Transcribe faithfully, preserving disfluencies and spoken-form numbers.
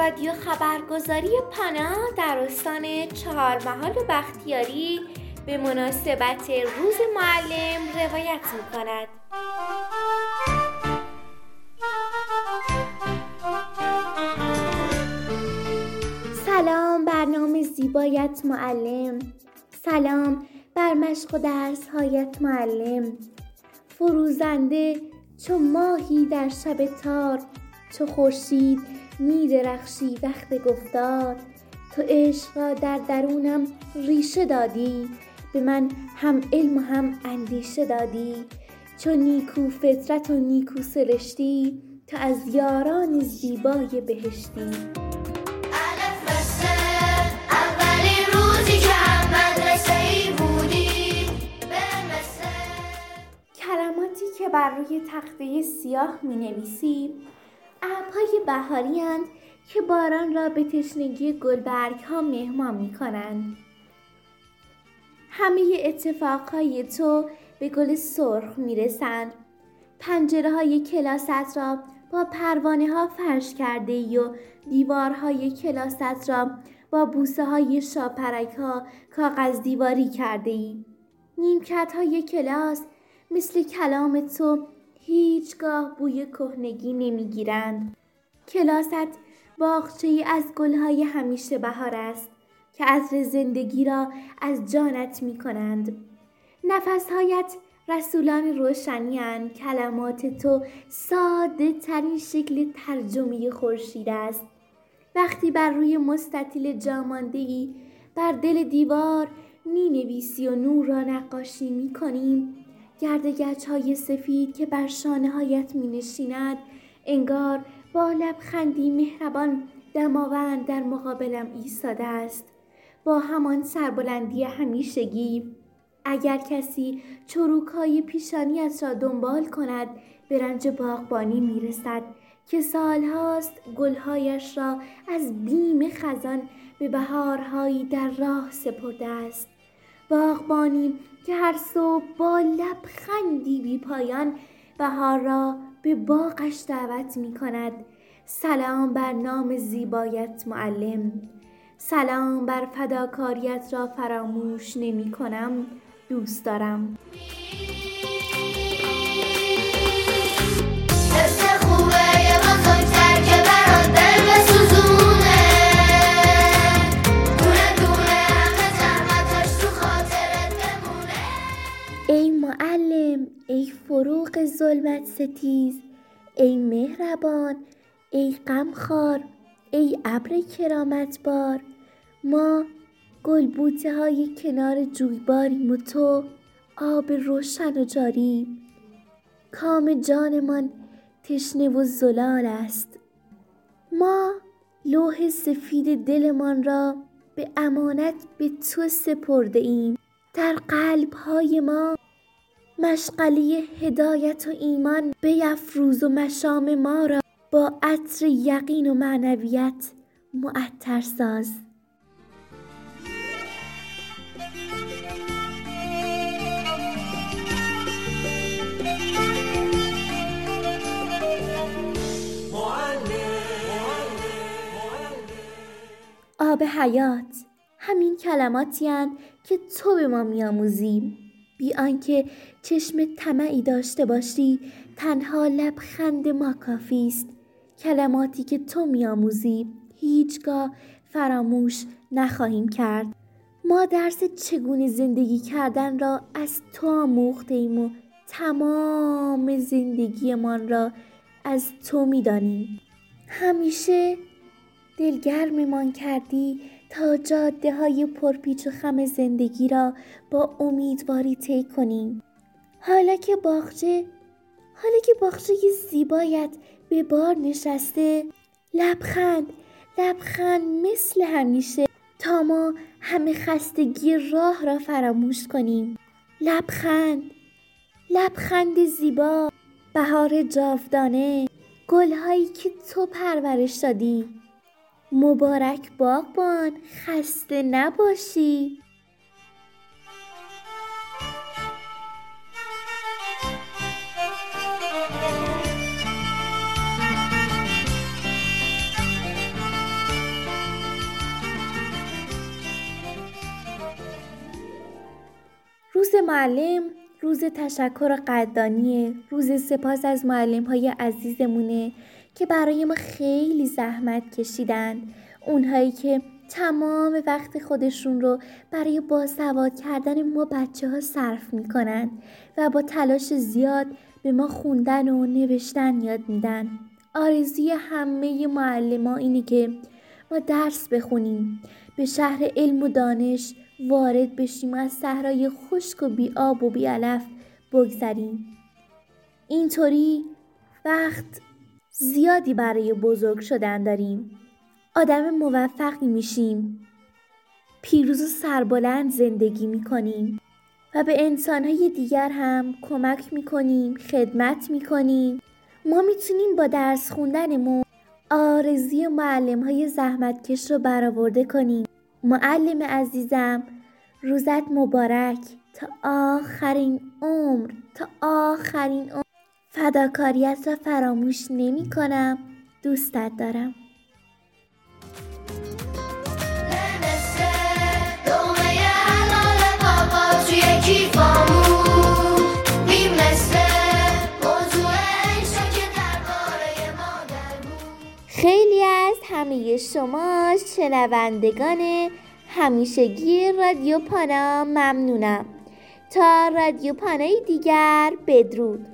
رادیو خبرگزاری پانا در استان چهارمحال و بختیاری به مناسبت روز معلم روایت می‌کند. سلام بر نام زیبایت معلم، سلام بر مشق و درس‌هایت معلم. فروزنده چو ماهی در شب تار، چو خورشید می درخشی وقت گفتار. تو عشق را در درونم ریشه دادی، به من هم علم و هم اندیشه دادی. چو نیکو فطرت و نیکو سرشتی، تو از یاران زیبای بهشتی. کلماتی که بر روی تخته سیاه می نویسی ابرهای بهاری اند که باران را به تشنگی گلبرگ ها مهمان می کنند. همه اتفاقهای تو به گل سرخ می رسند. پنجره های کلاست را با پروانه ها فرش کرده ای و دیوارهای کلاست را با بوسه های شاپرک ها کاغذ دیواری کرده ای. نیمکت های کلاس مثل کلام تو هیچگاه بوی کهنگی نمیگیرند. کلاست باغچه‌ای از گلهای همیشه بهار است که عطر زندگی را از جانت می کنند. نفسهایت رسولان روشنی اند. کلمات تو ساده ترین شکل ترجمه خورشید است. وقتی بر روی مستطیل جامانده ای بر دل دیوار می نویسی و نور را نقاشی می کنیم، گردگچ‌های سفید که بر شانه‌هایت می‌نشیند انگار با لبخندی مهربان دماوند در مقابلم ایستاده است، با همان سربلندی همیشگی. اگر کسی چروک‌های پیشانی‌اش را دنبال کند به رنج باغبانی می‌رسد که سالهاست گل‌هایش را از بیم خزان به بهارهایی در راه سپرده است. باغبانی که هر صبح با لبخندی بی پایان بهار را به باغش دعوت می کند. سلام بر نام زیبایت معلم، سلام بر فداکاریت را فراموش نمی کنم، دوست دارم. ای معلم، ای فروغ ظلمت ستیز، ای مهربان، ای غمخوار، ای ابر کرامت بار. ما گل بوته های کنار جویباریم و تو آب روشن و جاری. کام جانمان تشنه و زلال است. ما لوح سفید دلمان را به امانت به تو سپرده ایم. در قلب های ما مشغله هدایت و ایمان بیفروز و مشام ما را با عطر یقین و معنویت معطر ساز. آب حیات، همین کلماتی اند که تو به ما می‌آموزی. بی آنکه چشم طمعی داشته باشی، تنها لبخند ما کافی است. کلماتی که تو می‌آموزی هیچگاه فراموش نخواهیم کرد. ما درس چگونه زندگی کردن را از تو آموخته‌ایم و تمام زندگیمان را از تو می‌دانیم. همیشه دلگرممان کردی تا جاده های پرپیچ و خم زندگی را با امیدواری طی کنیم. حالا که باغچه حالا که باغچه زیبایت به بار نشسته، لبخند لبخند مثل همیشه تا ما همه خستگی راه را فراموش کنیم. لبخند لبخند زیبا، بهار جاودانه، گل‌هایی که تو پرورش دادی. مبارک باغبان، خسته نباشی. روز معلم روز تشکر و قدردانیه، روز سپاس از معلم‌های عزیزمونه که برای ما خیلی زحمت کشیدن، اونهایی که تمام وقت خودشون رو برای باسواد کردن ما بچه ها صرف میکنن و با تلاش زیاد به ما خوندن و نوشتن یاد میدن. آرزوی همه معلم‌ها اینه که ما درس بخونیم، به شهر علم و دانش وارد بشیم و از صحرای خشک و بی آب و بی علف بگذریم. اینطوری وقت زیادی برای بزرگ شدن داریم. آدم موفقی میشیم، پیروز و سربلند زندگی میکنیم و به انسانهای دیگر هم کمک میکنیم، خدمت میکنیم. ما میتونیم با درس خوندنمون آرزوی معلم‌های زحمتکش رو برآورده کنیم. معلم عزیزم، روزت مبارک تا آخرین عمر، تا آخرین عمر. فداکاریت را فراموش نمی کنم. دوستت دارم. خیلی از همه شما شنوندگان همیشگی رادیو پانا ممنونم. تا رادیو پانای دیگر، بدرود.